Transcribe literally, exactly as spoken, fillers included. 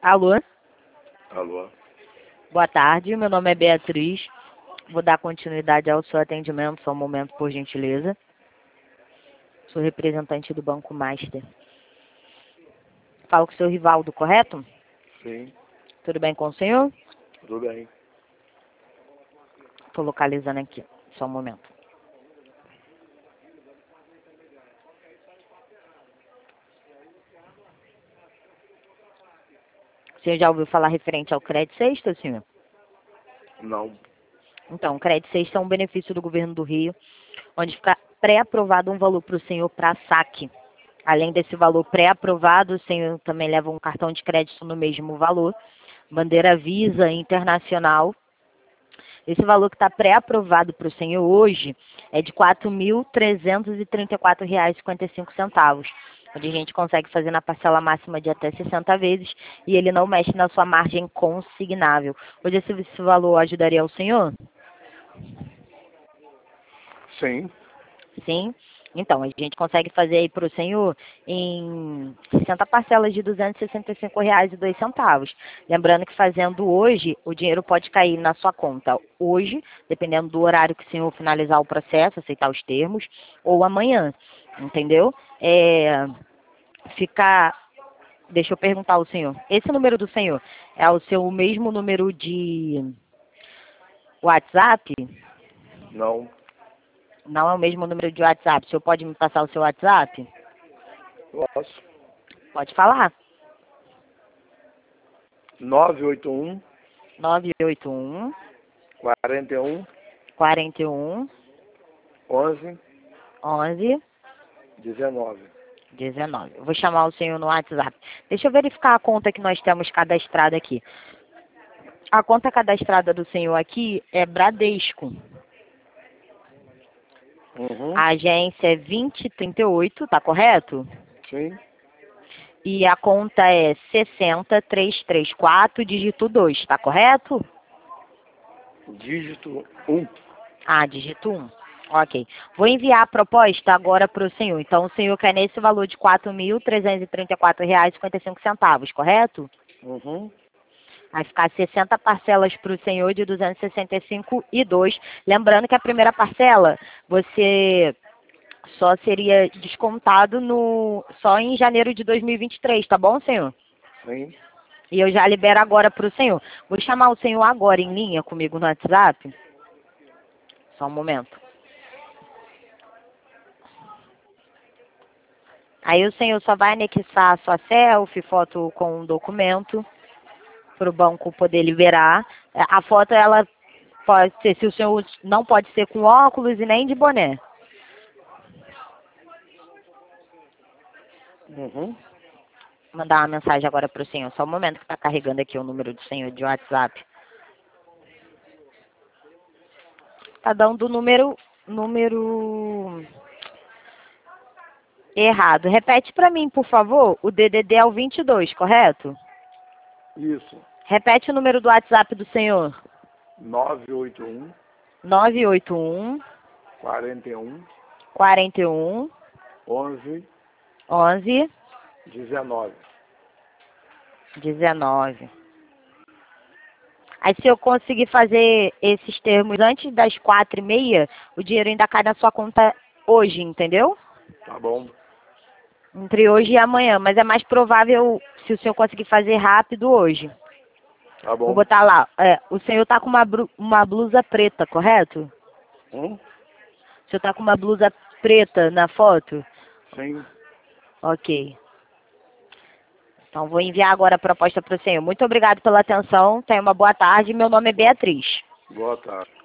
Alô? Alô? Boa tarde, meu nome é Beatriz. Vou dar continuidade ao seu atendimento, só um momento, por gentileza. Sou representante do Banco Master. Falo com o seu Rivaldo, correto? Sim, Tudo bem com o senhor? tudo bem. Estou localizando aqui, só um momento. O senhor já ouviu falar referente ao Crédito Sexta, senhor? Não. Então, o Crédito Sexta é um benefício do governo do Rio, onde fica pré-aprovado um valor para o senhor para saque. Além desse valor pré-aprovado, o senhor também leva um cartão de crédito no mesmo valor, bandeira Visa Internacional. Esse valor que está pré-aprovado para o senhor hoje é de quatro mil trezentos e trinta e quatro reais e cinquenta e cinco centavos, onde a gente consegue fazer na parcela máxima de até sessenta vezes e ele não mexe na sua margem consignável. Hoje esse, esse valor ajudaria o senhor? Sim. Sim. Então, a gente consegue fazer aí para o senhor em sessenta parcelas de duzentos e sessenta e cinco reais e dois centavos. Lembrando que fazendo hoje, o dinheiro pode cair na sua conta hoje, dependendo do horário que o senhor finalizar o processo, aceitar os termos, ou amanhã, entendeu? É, ficar... Deixa eu perguntar ao senhor. Esse número do senhor é o seu mesmo número de WhatsApp? Não. Não é o mesmo número de WhatsApp. O senhor pode me passar o seu WhatsApp? Posso. Pode falar. nove oito um, nove oito um, quarenta e um, quarenta e um, onze, onze, dezenove. dezenove. Eu vou chamar o senhor no WhatsApp. Deixa eu verificar a conta que nós temos cadastrada aqui. A conta cadastrada do senhor aqui é Bradesco. Uhum. A agência é vinte trinta e oito, tá correto? Sim. E a conta é sessenta, trezentos e trinta e quatro, dígito dois, tá correto? Dígito um. Ah, dígito um. Ok. Vou enviar a proposta agora para o senhor. Então, o senhor quer nesse valor de quatro mil trezentos e trinta e quatro reais e cinquenta e cinco centavos, correto? Uhum. Vai ficar sessenta parcelas para o senhor de duzentos e sessenta e cinco e dois. Lembrando que a primeira parcela você só seria descontado no, só em janeiro de dois mil e vinte e três, tá bom, senhor? Sim. E eu já libero agora para o senhor. Vou chamar o senhor agora em linha comigo no WhatsApp. Só um momento. Aí o senhor só vai anexar a sua selfie, foto com um documento, para o banco poder liberar. A foto, ela pode ser, se o senhor não pode ser com óculos e nem de boné. Uhum. Vou mandar uma mensagem agora para o senhor. Só um momento que está carregando aqui o número do senhor de WhatsApp. Está dando o número, número errado. Repete para mim, por favor. O D D D é o vinte e dois, correto? Isso. Repete o número do WhatsApp do senhor. nove oito um, nove oito um, quarenta e um, quarenta e um, onze, onze, dezenove. dezenove. Aí se eu conseguir fazer esses termos antes das quatro e meia, o dinheiro ainda cai na sua conta hoje, entendeu? Tá bom. Entre hoje e amanhã, mas é mais provável se o senhor conseguir fazer rápido hoje. Tá Vou bom. botar lá, é, o senhor tá com uma, bru- uma blusa preta, correto? Hum? O senhor tá com uma blusa preta na foto? Sim. Ok. Então vou enviar agora a proposta para o senhor. Muito obrigado pela atenção, tenha uma boa tarde, meu nome é Beatriz. Boa tarde.